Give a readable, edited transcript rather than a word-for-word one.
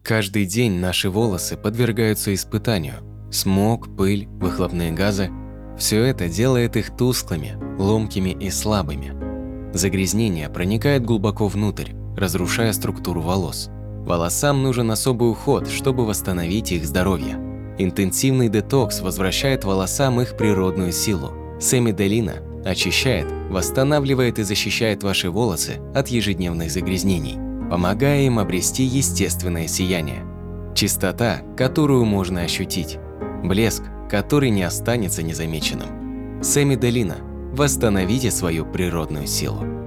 Каждый день наши волосы подвергаются испытанию. Смог, пыль, выхлопные газы – все это делает их тусклыми, ломкими и слабыми. Загрязнение проникает глубоко внутрь, разрушая структуру волос. Волосам нужен особый уход, чтобы восстановить их здоровье. Интенсивный детокс возвращает волосам их природную силу. Семиделина очищает, восстанавливает и защищает ваши волосы от ежедневных загрязнений, помогая им обрести естественное сияние. Чистота, которую можно ощутить. Блеск, который не останется незамеченным. Семиделина. Восстановите свою природную силу.